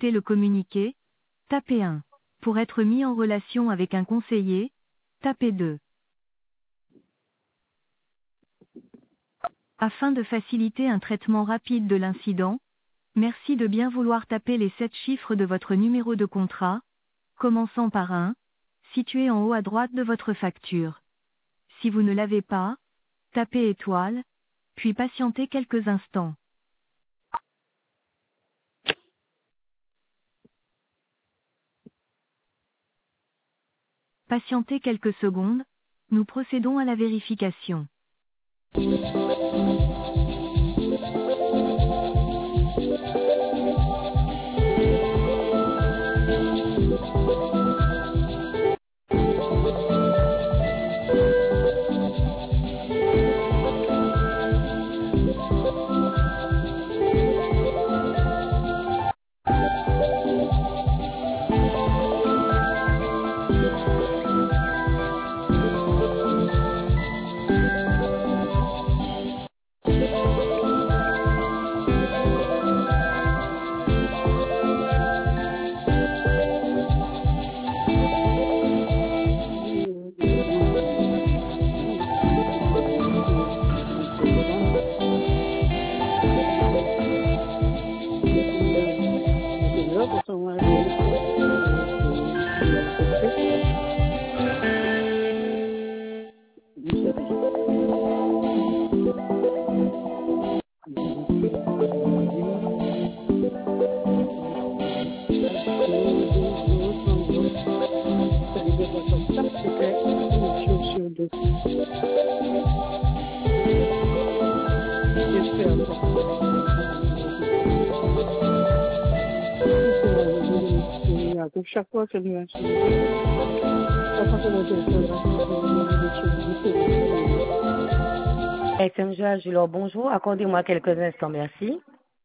souhaitez le communiquer, tapez 1. Pour être mis en relation avec un conseiller, tapez 2. Afin de faciliter un traitement rapide de l'incident, merci de bien vouloir taper les 7 chiffres de votre numéro de contrat, commençant par 1, situé en haut à droite de votre facture. Si vous ne l'avez pas, tapez étoile, puis patientez quelques instants. Patientez quelques secondes, nous procédons à la vérification. Chaque fois que nous FM Joie Julor, bonjour. Accordez-moi quelques instants, merci.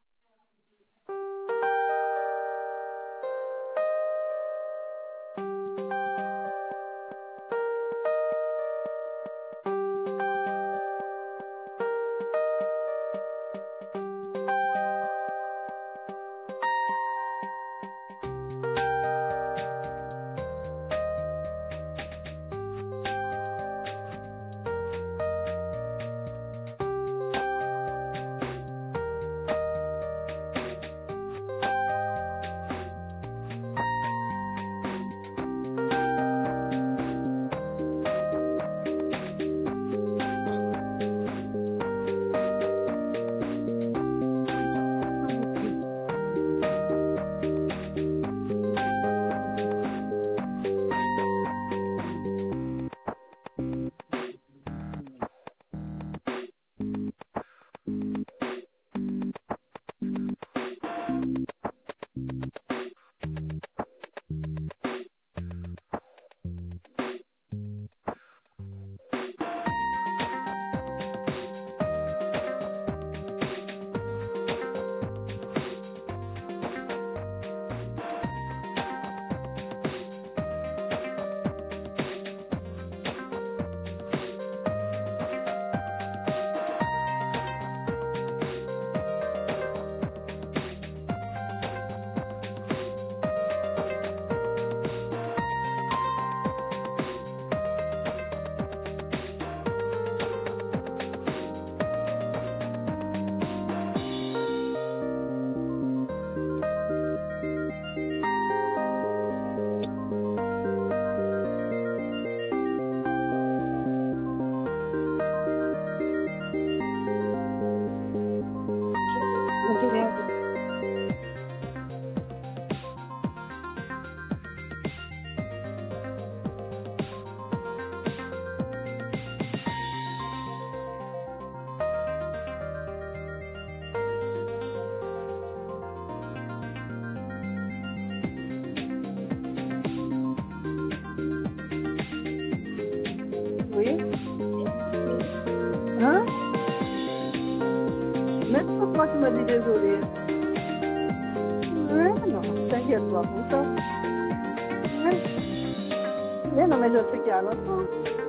Moi, tu m'as dit désolé. Non, t'inquiète pas pour ça. Mais non, mais je sais qu'il y a longtemps.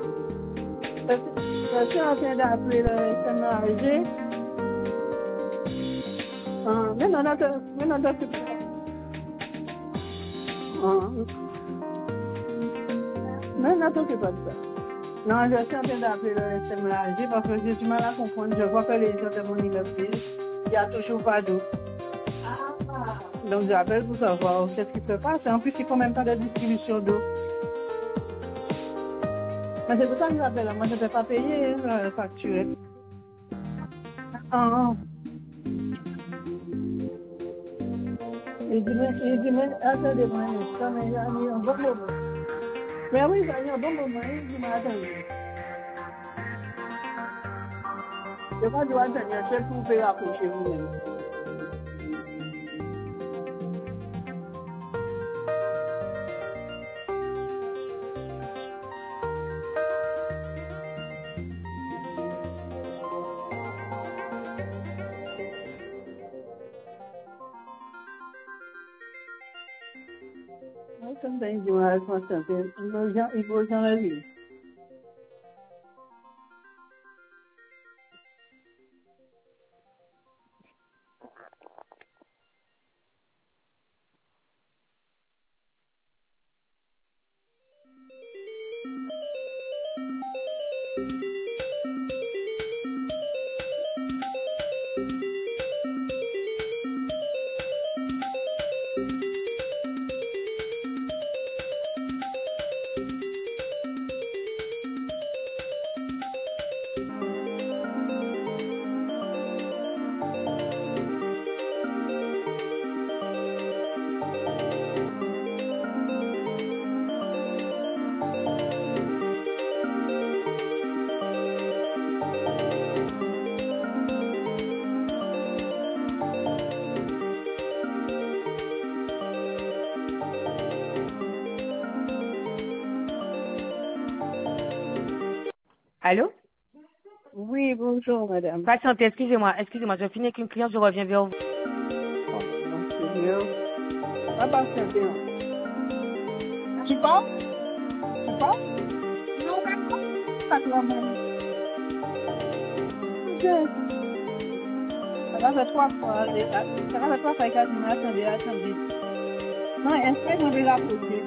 Je suis en train d'appeler le SMAG. Mais non, Non, ne t'occupe pas de ça. Non, je suis en train d'appeler le SMLAG parce que j'ai du mal à comprendre. Je vois que les gens de mon immeuble, il n'y a toujours pas d'eau. Donc j'appelle pour savoir qu'est-ce qui se passe. Et en plus, il ne faut même pas de distribution d'eau. Mais c'est pour ça que j'appelle. Moi, je ne vais pas payer facturé. Il dit, mais attendez-moi un instant, mais j'ai mis un bon moment. Mais oui, j'ai mis un bon moment. Il dit, mais attendez. Je crois que je dois attendre un chef pour vous rapprocher vous-même. Comme ça, il dit, ouais, je pense que il faut s'en aller. Allô? Oui, bonjour, madame. Patientez, excusez-moi, je finis avec une cliente, je reviens vers vous. Oh, mon Seigneur. Ah, bah, c'est bien. Tu penses? Tu penses? Non, pas toi-même. Ok. Ça va faire 3 fois. Ça va faire 3 fois qu'elle dit, attendez. Non, est-ce que je vais l'approcher?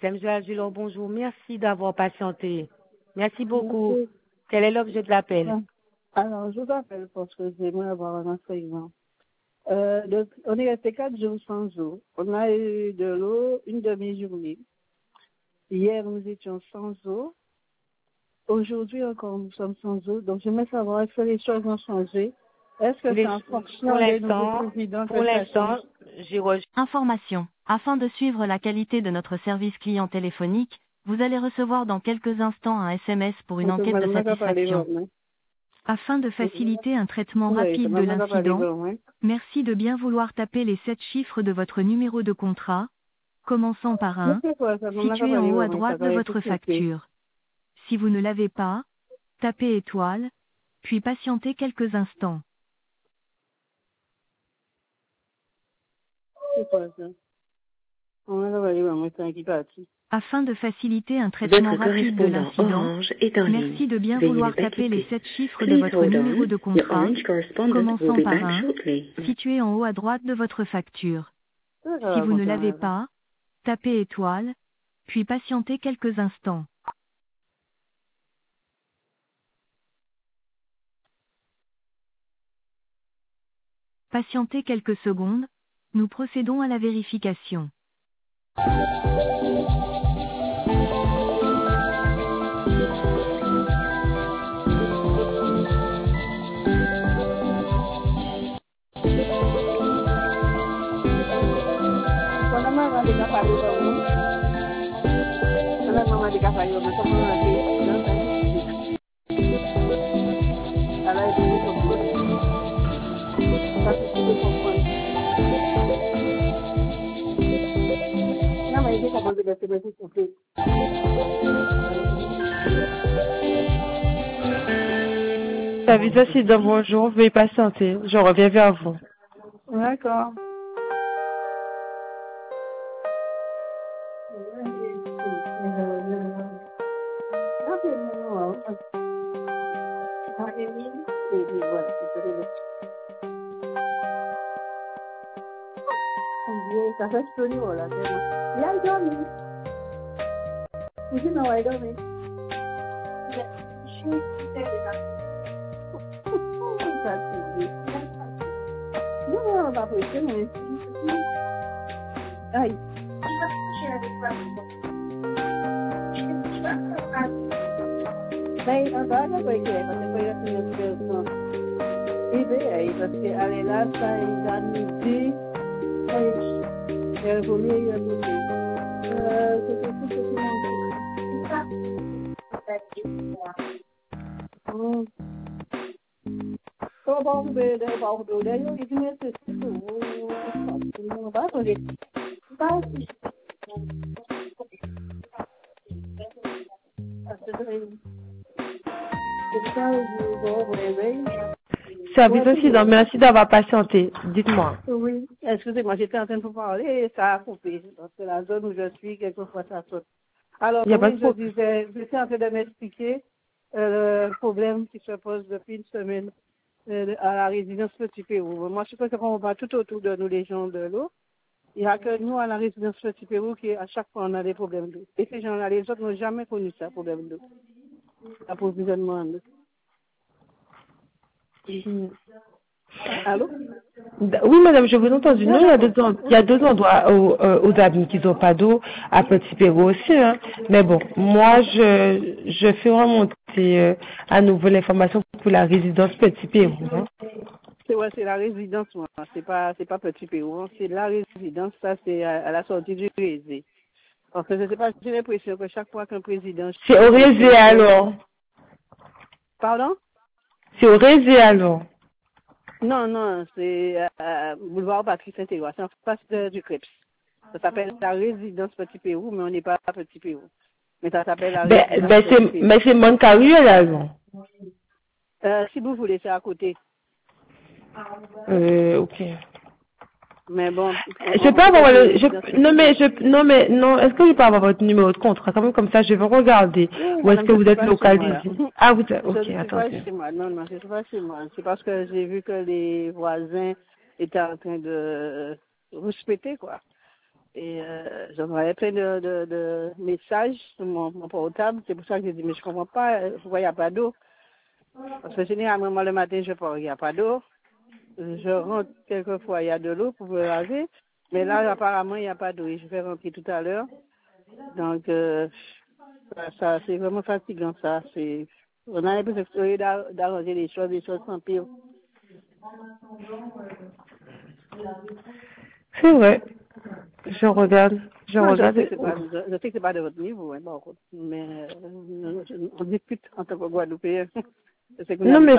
Joël Julon, bonjour. Merci d'avoir patienté. Merci beaucoup. Merci. Quel est l'objet de l'appel? Alors, je vous appelle parce que j'aimerais avoir un enseignement. On est resté 4 jours sans eau. On a eu de l'eau une demi-journée. Hier, nous étions sans eau. Aujourd'hui encore, nous sommes sans eau. Donc, j'aimerais savoir, est-ce que les choses ont changé? Est-ce que c'est en fonction des nouveaux présidents? Pour l'instant, j'ai reçu. Information. Afin de suivre la qualité de notre service client téléphonique, vous allez recevoir dans quelques instants un SMS pour une enquête de satisfaction. Afin de faciliter un traitement rapide de l'incident, merci de bien vouloir taper les 7 chiffres de votre numéro de contrat, commençant par 1, situé en haut à droite de votre facture. Si vous ne l'avez pas, tapez étoile, puis patientez quelques instants. C'est quoi ça? Afin de faciliter un traitement rapide de l'incident, merci de bien vouloir taper les 7 chiffres de votre numéro de contrat, commençant par 1, situé en haut à droite de votre facture. Si vous ne l'avez pas, tapez étoile, puis patientez quelques instants. Patientez quelques secondes, nous procédons à la vérification. Service accident, bonjour, veuillez patienter, je reviens vers vous. D'accord. Ça fait story voilà. Il a dormi. Il non, il a dormi. Non, on va pas essayer, mais aïe. Mais on va pas essayer parce que il y a une personne. Et bien, parce que aller là, ça il a midi. Il vaut mieux y aller. C'est tout ce qui manque. Kalau bau beda, bau beda, yo itu itu. Apa tu? Tahu sih. Service incident, merci d'avoir patienté. Dites-moi. Oui, excusez-moi, j'étais en train de vous parler et ça a coupé. Parce que la zone où je suis, quelquefois ça saute. Alors, oui, je disais, j'étais en train de m'expliquer le problème qui se pose depuis une semaine à la résidence Petit Pérou. Moi, je pense qu'on va tout autour de nous, les gens de l'eau. Il n'y a que nous, à la résidence Petit Pérou, qui à chaque fois, on a des problèmes d'eau. Et ces gens-là, les autres n'ont jamais connu ça, problème d'eau. L'approvisionnement en eau. Allô? Oui, madame, je vous ai entendu. Non, il y a deux endroits aux amis qui n'ont pas d'eau, à Petit Pérou aussi. Hein. Mais bon, moi, je fais remonter à nouveau l'information pour la résidence Petit Pérou. Hein. C'est la résidence, moi. C'est pas Petit Pérou. Hein. C'est la résidence, ça, c'est à la sortie du Rézé. Parce que je sais pas, j'ai l'impression que chaque fois qu'un président... C'est au Rézé alors? Pardon? C'est au Rézé alors? Non, c'est boulevard Patrice Saint-Éloi, c'est en face du Crêpes. Ça s'appelle la résidence Petit Pérou, mais on n'est pas à Petit Pérou. Mais ça s'appelle la résidence Petit Pérou. Mais c'est Moncaruel alors? Si vous voulez, c'est à côté. Ok. Mais bon. Je peux avoir non, est-ce que je peux avoir votre numéro de contrat? Quand même, comme ça, je vais regarder. Ou est-ce que vous êtes localisé? Ah, vous êtes, ok, attendez. Non, c'est pas chez moi. C'est parce que j'ai vu que les voisins étaient en train de respecter, quoi. Et j'envoyais plein de messages sur mon portable. C'est pour ça que j'ai dit, mais je comprends pas, pourquoi il n'y a pas d'eau. Parce que généralement, moi, le matin, je pars, il n'y a pas d'eau. Je rentre quelquefois, il y a de l'eau pour me laver. Mais là, apparemment, il n'y a pas d'eau. Et je vais rentrer tout à l'heure. Donc, ça c'est vraiment fatigant, ça. On a l'impression d'arranger les choses sont pires. C'est vrai. Je regarde. Je sais que c'est pas de votre niveau, hein, bon, mais on discute en tant que Guadeloupéen. Non, mais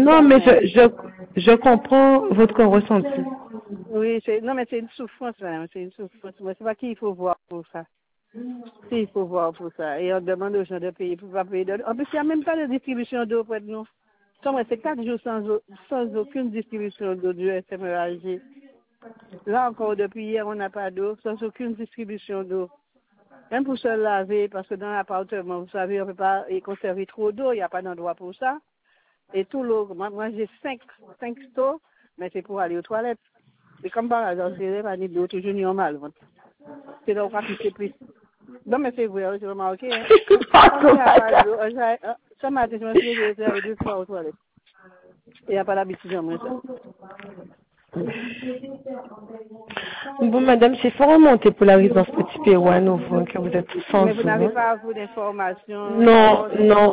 je comprends votre ressenti. Oui, mais c'est une souffrance, hein, c'est une souffrance. Mais c'est pas qui il faut voir pour ça. Il faut voir pour ça. Et on demande aux gens de payer pour pas payer d'eau. En plus, il n'y a même pas de distribution d'eau près de nous. C'est 4 jours sans aucune distribution d'eau du SMEAG. Là encore, depuis hier, on n'a pas d'eau, sans aucune distribution d'eau. Même pour se laver, parce que dans l'appartement, vous savez, on ne peut pas y conserver trop d'eau, il n'y a pas d'endroit pour ça. Et tout l'eau, moi j'ai 5 stores, mais c'est pour aller aux toilettes. C'est comme par hasard, c'est pas ni d'eau, toujours ni en mal. C'est là où on pisser plus. Non, mais c'est vrai, j'ai remarqué. Hein. Ce matin, je me suis réveillée 2 fois aux toilettes. Il n'y a pas l'habitude de moi, ça. Bon, madame, c'est fort remonté pour la résidence Petit Pérou à nouveau, que vous êtes sans. Mais vous n'avez pas beaucoup d'informations. Non,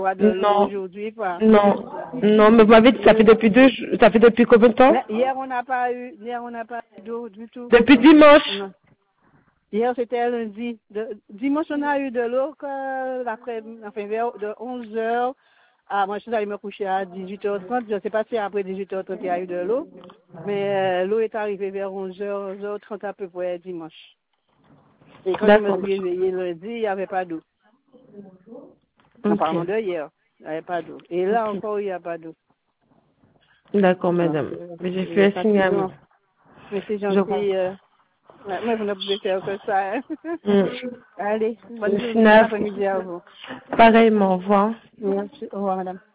mais vous m'avez dit, ça fait depuis combien de temps? Hier, on n'a pas eu d'eau du tout. Depuis dimanche? Non. Hier, c'était lundi. Dimanche, on a eu de l'eau, vers de 11h. Ah, moi, je suis allée me coucher à 18h30. Je ne sais pas si après 18h30, il y a eu de l'eau. Mais l'eau est arrivée vers 11h30 à peu près dimanche. Et quand je me suis réveillée lundi, il n'y avait pas d'eau. En parlant de hier, il n'y avait pas d'eau. Et là encore, il n'y a pas d'eau. D'accord, madame. Mais j'ai fait un signe à vous. Mais c'est gentil. Mais vous ne pouvez faire que ça. Hein? Allez, bonne journée, après-midi à vous. Pareillement, au revoir. Merci, au revoir, madame.